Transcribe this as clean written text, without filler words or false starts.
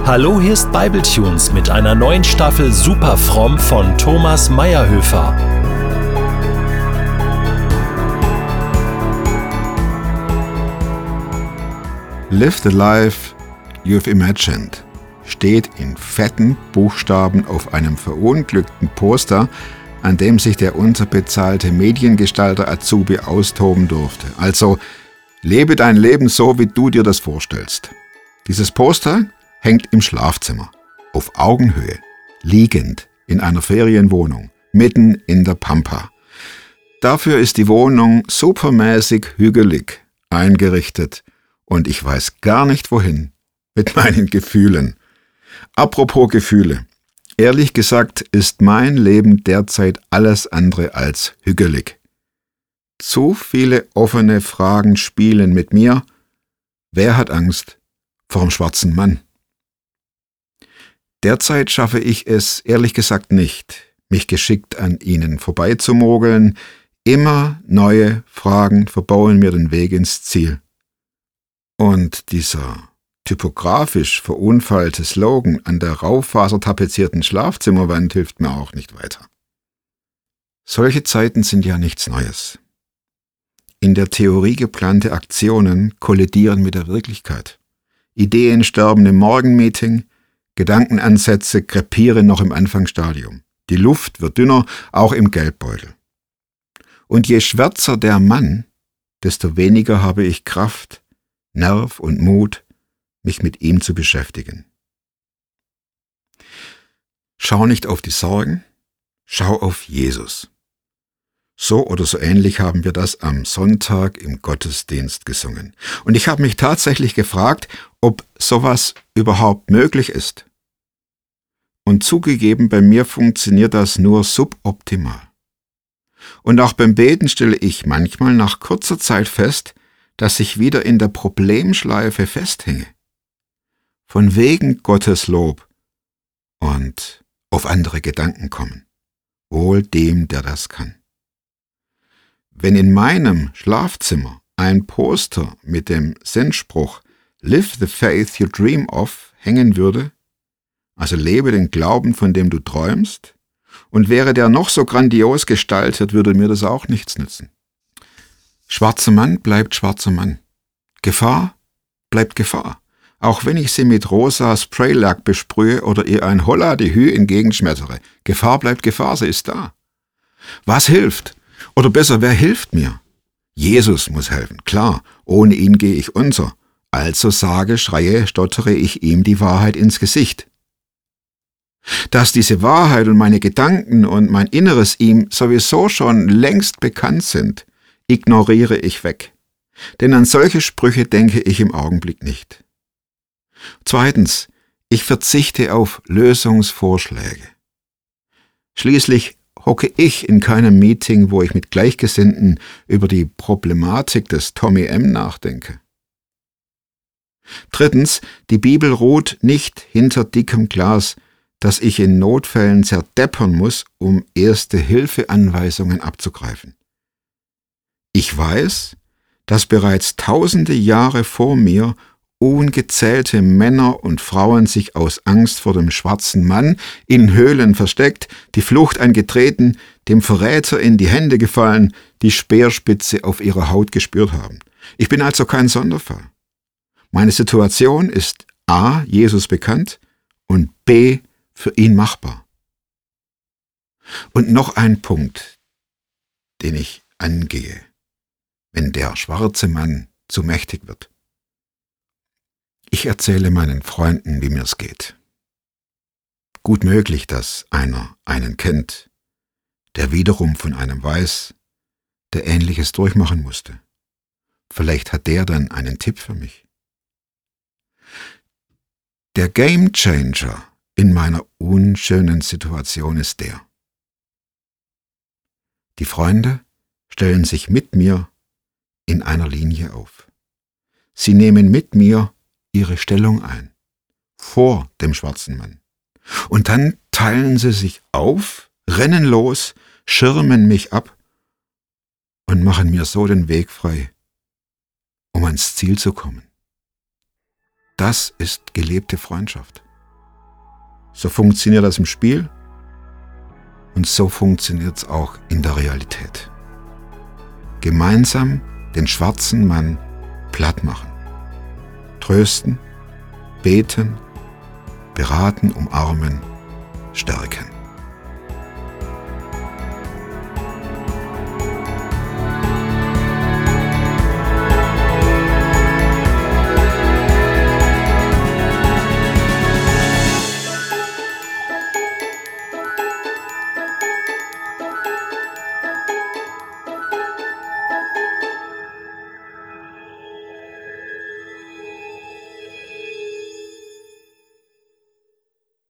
Hallo, hier ist Bibletunes mit einer neuen Staffel Super fromm von Thomas Meyerhöfer. Live the life you've imagined steht in fetten Buchstaben auf einem verunglückten Poster, an dem sich der unterbezahlte Mediengestalter Azubi austoben durfte. Also, lebe dein Leben so, wie du dir das vorstellst. Dieses Poster hängt im Schlafzimmer, auf Augenhöhe, liegend in einer Ferienwohnung, mitten in der Pampa. Dafür ist die Wohnung supermäßig hügelig eingerichtet und ich weiß gar nicht wohin mit meinen Gefühlen. Apropos Gefühle. Ehrlich gesagt ist mein Leben derzeit alles andere als hügelig. Zu viele offene Fragen spielen mit mir. Wer hat Angst vor dem schwarzen Mann? Derzeit schaffe ich es ehrlich gesagt nicht, mich geschickt an ihnen vorbeizumogeln. Immer neue Fragen verbauen mir den Weg ins Ziel. Und dieser typografisch verunfallte Slogan an der raufasertapezierten Schlafzimmerwand hilft mir auch nicht weiter. Solche Zeiten sind ja nichts Neues. In der Theorie geplante Aktionen kollidieren mit der Wirklichkeit. Ideen sterben im Morgenmeeting, Gedankenansätze krepieren noch im Anfangsstadium. Die Luft wird dünner, auch im Geldbeutel. Und je schwärzer der Mann, desto weniger habe ich Kraft, Nerv und Mut, mich mit ihm zu beschäftigen. Schau nicht auf die Sorgen, schau auf Jesus. So oder so ähnlich haben wir das am Sonntag im Gottesdienst gesungen. Und ich habe mich tatsächlich gefragt, ob sowas überhaupt möglich ist. Und zugegeben, bei mir funktioniert das nur suboptimal. Und auch beim Beten stelle ich manchmal nach kurzer Zeit fest, dass ich wieder in der Problemschleife festhänge. Von wegen Gottes Lob und auf andere Gedanken kommen. Wohl dem, der das kann. Wenn in meinem Schlafzimmer ein Poster mit dem Sinnspruch Live the faith you dream of hängen würde, also lebe den Glauben, von dem du träumst, und wäre der noch so grandios gestaltet, würde mir das auch nichts nützen. Schwarzer Mann bleibt schwarzer Mann. Gefahr bleibt Gefahr. Auch wenn ich sie mit rosa Spraylack besprühe oder ihr ein Holla die Hü entgegenschmettere. Gefahr bleibt Gefahr, sie ist da. Was hilft? Oder besser, wer hilft mir? Jesus muss helfen, klar, ohne ihn gehe ich unter. Also sage, schreie, stottere ich ihm die Wahrheit ins Gesicht. Dass diese Wahrheit und meine Gedanken und mein Inneres ihm sowieso schon längst bekannt sind, ignoriere ich weg. Denn an solche Sprüche denke ich im Augenblick nicht. Zweitens, ich verzichte auf Lösungsvorschläge. Schließlich hocke ich in keinem Meeting, wo ich mit Gleichgesinnten über die Problematik des Tommy M. nachdenke. Drittens, die Bibel ruht nicht hinter dickem Glas, das ich in Notfällen zerdeppern muss, um Erste-Hilfe-Anweisungen abzugreifen. Ich weiß, dass bereits tausende Jahre vor mir ungezählte Männer und Frauen sich aus Angst vor dem schwarzen Mann in Höhlen versteckt, die Flucht angetreten, dem Verräter in die Hände gefallen, die Speerspitze auf ihrer Haut gespürt haben. Ich bin also kein Sonderfall. Meine Situation ist A. Jesus bekannt und B. für ihn machbar. Und noch ein Punkt, den ich angehe, wenn der schwarze Mann zu mächtig wird. Ich erzähle meinen Freunden, wie mir's geht. Gut möglich, dass einer einen kennt, der wiederum von einem weiß, der Ähnliches durchmachen musste. Vielleicht hat der dann einen Tipp für mich. Der Gamechanger in meiner unschönen Situation ist der. Die Freunde stellen sich mit mir in einer Linie auf. Sie nehmen mit mir ihre Stellung ein, vor dem schwarzen Mann. Und dann teilen sie sich auf, rennen los, schirmen mich ab und machen mir so den Weg frei, um ans Ziel zu kommen. Das ist gelebte Freundschaft. So funktioniert das im Spiel und so funktioniert es auch in der Realität. Gemeinsam den schwarzen Mann platt machen. Trösten, beten, beraten, umarmen, stärken.